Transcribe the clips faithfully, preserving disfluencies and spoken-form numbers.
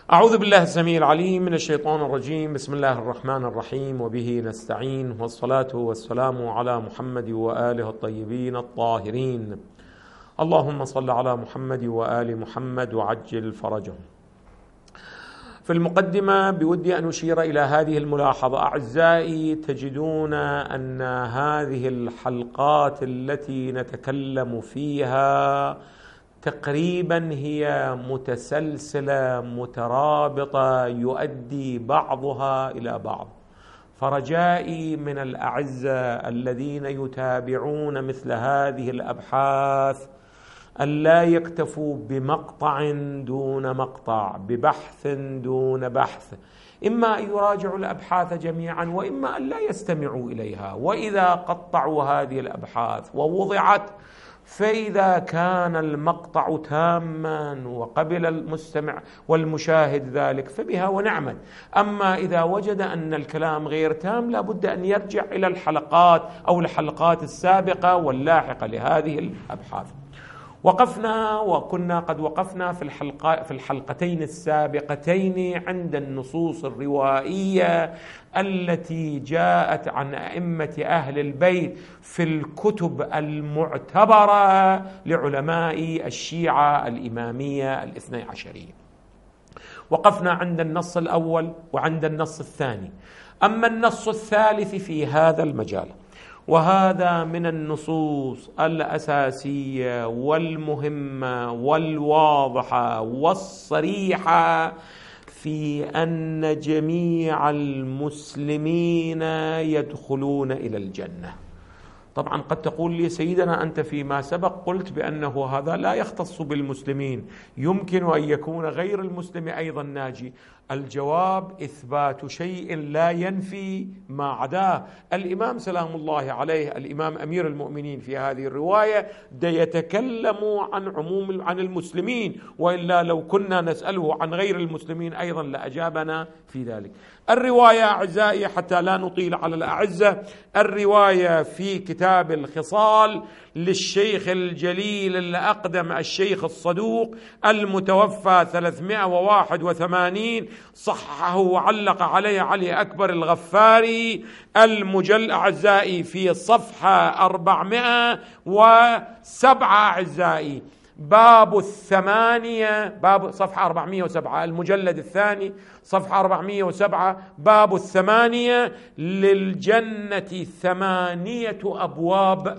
أعوذ بالله السميع العليم من الشيطان الرجيم. بسم الله الرحمن الرحيم، وبه نستعين، والصلاة والسلام على محمد وآله الطيبين الطاهرين. اللهم صل على محمد وآل محمد وعجل فرجهم. في المقدمة بودي أن أشير إلى هذه الملاحظة. أعزائي، تجدون أن هذه الحلقات التي نتكلم فيها تقريبا هي متسلسلة مترابطة، يؤدي بعضها إلى بعض. فرجائي من الأعزاء الذين يتابعون مثل هذه الأبحاث ألا يكتفوا بمقطع دون مقطع، ببحث دون بحث، إما أن يراجعوا الأبحاث جميعا، وإما أن لا يستمعوا إليها. وإذا قطعوا هذه الأبحاث ووضعت، فإذا كان المقطع تاما وقبل المستمع والمشاهد ذلك فبها ونعمت. أما إذا وجد أن الكلام غير تام لابد أن يرجع إلى الحلقات أو الحلقات السابقة واللاحقة لهذه الأبحاث. وقفنا وكنا قد وقفنا في الحلقة في الحلقتين السابقتين عند النصوص الروائية التي جاءت عن أئمة أهل البيت في الكتب المعتبرة لعلماء الشيعة الإمامية الاثني عشرية. وقفنا عند النص الأول وعند النص الثاني. أما النص الثالث في هذا المجال، وهذا من النصوص الأساسية والمهمة والواضحة والصريحة في أن جميع المسلمين يدخلون إلى الجنة. طبعا قد تقول لي سيدنا أنت فيما سبق قلت بأنه هذا لا يختص بالمسلمين، يمكن أن يكون غير المسلم أيضا ناجي. الجواب إثبات شيء لا ينفي ما عداه. الإمام سلام الله عليه، الإمام أمير المؤمنين في هذه الرواية دا يتكلم عن عموم عن المسلمين، وإلا لو كنا نسأله عن غير المسلمين أيضا لأجابنا في ذلك. الرواية أعزائي حتى لا نطيل على الأعزة، الرواية في كتاب الخصال للشيخ الجليل الأقدم الشيخ الصدوق المتوفى ثلاثمائة وواحد وثمانين، صححه وعلق عليه علي أكبر الغفاري، المجل أعزائي في صفحة أربعمائة وسبعة أعزائي، باب الثمانية، باب صفحة أربعمائة وسبعة، المجلد الثاني صفحة أربعمائة وسبعة، باب الثمانية، للجنة ثمانية أبواب،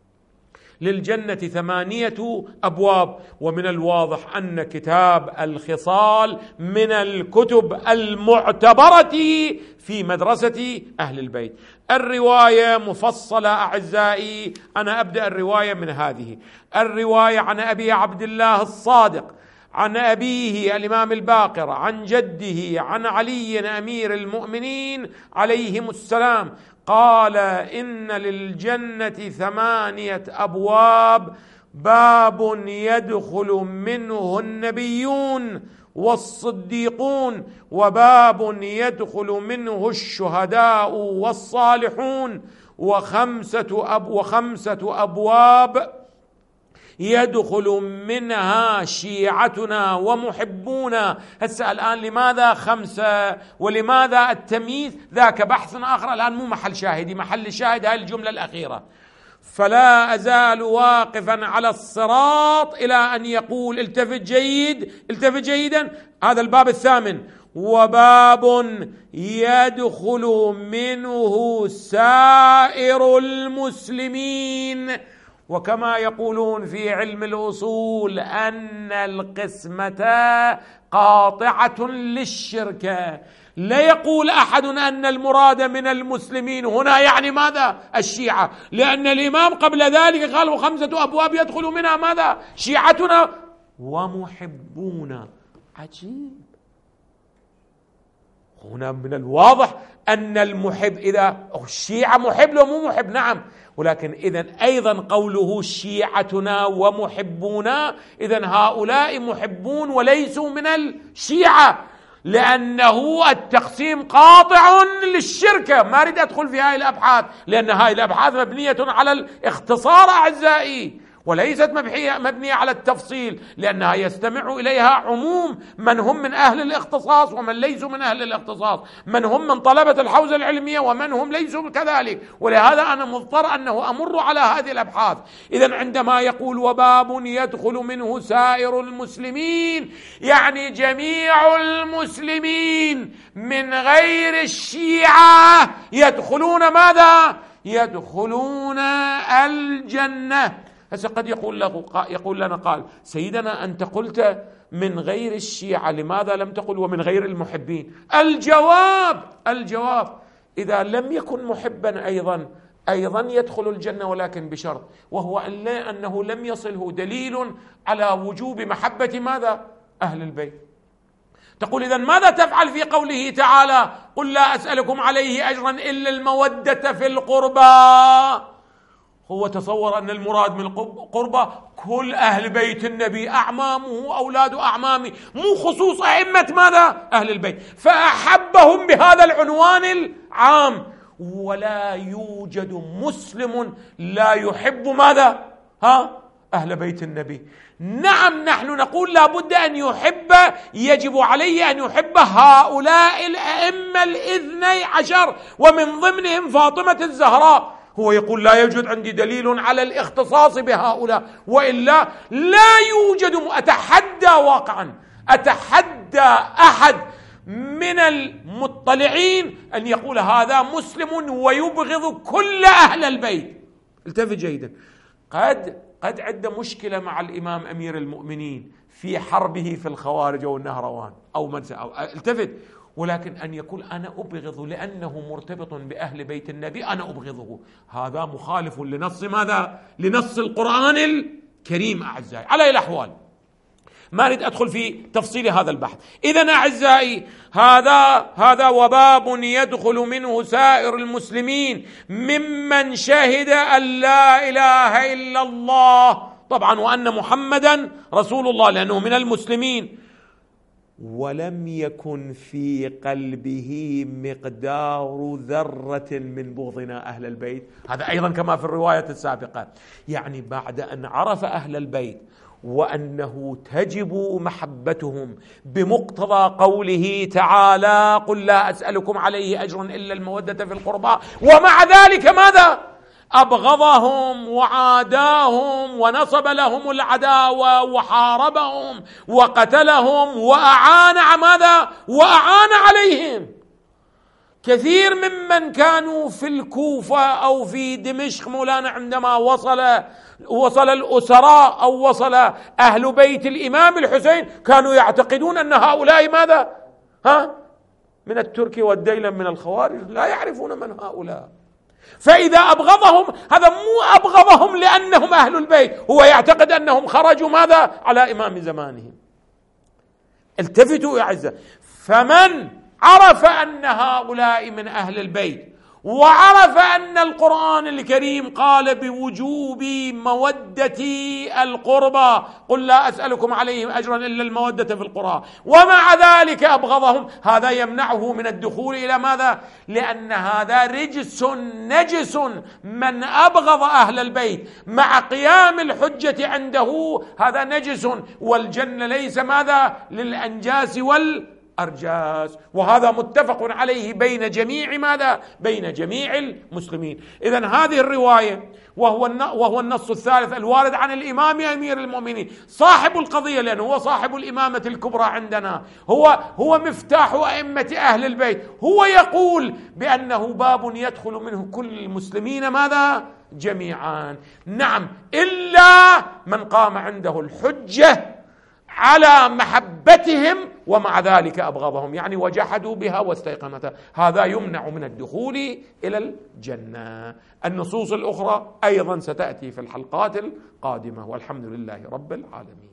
للجنة ثمانية أبواب. ومن الواضح أن كتاب الخصال من الكتب المعتبرة في مدرسة أهل البيت. الرواية مفصلة أعزائي، أنا أبدأ الرواية من هذه الرواية عن أبي عبد الله الصادق عن أبيه الإمام الباقر عن جده عن علي أمير المؤمنين عليهم السلام قال: إن للجنة ثمانية أبواب، باب يدخل منه النبيون والصديقون، وباب يدخل منه الشهداء والصالحون، وخمسة أب وخمسة أبواب يدخل منها شيعتنا ومحبونا. هسه الآن لماذا خمسة ولماذا التمييز؟ ذاك بحث آخر، الآن مو محل شاهدي، محل الشاهد هذه الجملة الأخيرة: فلا أزال واقفا على الصراط إلى أن يقول، التفت جيد التفت جيدا، هذا الباب الثامن: وباب يدخل منه سائر المسلمين. وكما يقولون في علم الأصول أن القسمة قاطعة للشركة. لا يقول أحد أن المراد من المسلمين هنا يعني ماذا؟ الشيعة، لأن الإمام قبل ذلك قال: وخمسة أبواب يدخل منها ماذا؟ شيعتنا ومحبونا. عجيب. هنا من الواضح أن المحب، إذا الشيعة محب لو مو محب نعم، ولكن إذن أيضا قوله شيعتنا ومحبونا، إذن هؤلاء محبون وليسوا من الشيعة، لأنه التقسيم قاطع للشركة. ما أريد أدخل في هذه الأبحاث، لأن هذه الأبحاث مبنية على الاختصار أعزائي، وليست مبنية على التفصيل، لأنها يستمع إليها عموم من هم من أهل الاختصاص ومن ليسوا من أهل الاختصاص، من هم من طلبة الحوزة العلمية ومن هم ليسوا كذلك. ولهذا أنا مضطر أنه أمر على هذه الأبحاث. إذن عندما يقول وباب يدخل منه سائر المسلمين، يعني جميع المسلمين من غير الشيعة يدخلون ماذا؟ يدخلون الجنة. هسه قد يقول له يقول لنا قال سيدنا أنت قلت من غير الشيعة، لماذا لم تقل ومن غير المحبين؟ الجواب الجواب إذا لم يكن محبا أيضا أيضا يدخل الجنة، ولكن بشرط، وهو أن لا أنه لم يصله دليل على وجوب محبة ماذا؟ أهل البيت. تقول إذن ماذا تفعل في قوله تعالى قل لا أسألكم عليه أجرا إلا المودة في القربى؟ هو تصور أن المراد من القربى كل أهل بيت النبي، أعمامه أولاد أعمامه، مو خصوص أئمة ماذا؟ أهل البيت، فأحبهم بهذا العنوان العام. ولا يوجد مسلم لا يحب ماذا؟ ها؟ أهل بيت النبي. نعم نحن نقول لا بد أن يحب، يجب عليه أن يحب هؤلاء الأئمة الاثني عشر ومن ضمنهم فاطمة الزهراء. هو يقول لا يوجد عندي دليل على الاختصاص بهؤلاء، وإلا لا يوجد. أتحدى واقعا أتحدى أحد من المطلعين أن يقول هذا مسلم ويبغض كل أهل البيت. التفت جيدا. قد قد عد مشكلة مع الإمام أمير المؤمنين في حربه في الخوارج أو النهروان أو من أو التفت، ولكن أن يقول أنا أبغض لأنه مرتبط بأهل بيت النبي أنا أبغضه، هذا مخالف لنص ماذا؟ لنص القرآن الكريم. أعزائي على الأحوال ما أريد أدخل في تفصيل هذا البحث. إذن أعزائي هذا هذا وباب يدخل منه سائر المسلمين ممن شهد أن لا إله إلا الله، طبعا وأن محمدا رسول الله، لأنه من المسلمين، ولم يكن في قلبه مقدار ذرة من بغضنا أهل البيت. هذا أيضا كما في الرواية السابقة، يعني بعد أن عرف أهل البيت وأنه تجب محبتهم بمقتضى قوله تعالى قل لا أسألكم عليه أجر إلا المودة في القربى، ومع ذلك ماذا؟ أبغضهم وعاداهم ونصب لهم العداوة وحاربهم وقتلهم وأعان ماذا؟ وأعان عليهم. كثير ممن كانوا في الكوفة أو في دمشق مولانا عندما وصل وصل الأسراء أو وصل أهل بيت الإمام الحسين كانوا يعتقدون أن هؤلاء ماذا؟ ها؟ من الترك والديلم من الخوارج، لا يعرفون من هؤلاء. فإذا أبغضهم هذا مو أبغضهم لأنهم أهل البيت، هو يعتقد أنهم خرجوا ماذا؟ على إمام زمانهم. التفتوا يا أعزائي، فمن عرف أن هؤلاء من أهل البيت وعرف أن القرآن الكريم قال بوجوب مودة القربى قل لا أسألكم عليه أجرا إلا المودة في القرى، ومع ذلك أبغضهم، هذا يمنعه من الدخول إلى ماذا؟ لأن هذا رجس نجس. من أبغض أهل البيت مع قيام الحجة عنده هذا نجس، والجنة ليس ماذا؟ للأنجاس وال أرجاس، وهذا متفق عليه بين جميع ماذا؟ بين جميع المسلمين. إذن هذه الرواية وهو وهو النص الثالث الوارد عن الإمام أمير المؤمنين صاحب القضية، لأنه هو صاحب الإمامة الكبرى عندنا، هو هو مفتاح أئمة أهل البيت، هو يقول بأنه باب يدخل منه كل المسلمين ماذا؟ جميعا. نعم، إلا من قام عنده الحجة على محبتهم ومع ذلك أبغضهم، يعني وجحدوا بها واستيقنتها، هذا يمنع من الدخول إلى الجنة. النصوص الأخرى أيضا ستأتي في الحلقات القادمة، والحمد لله رب العالمين.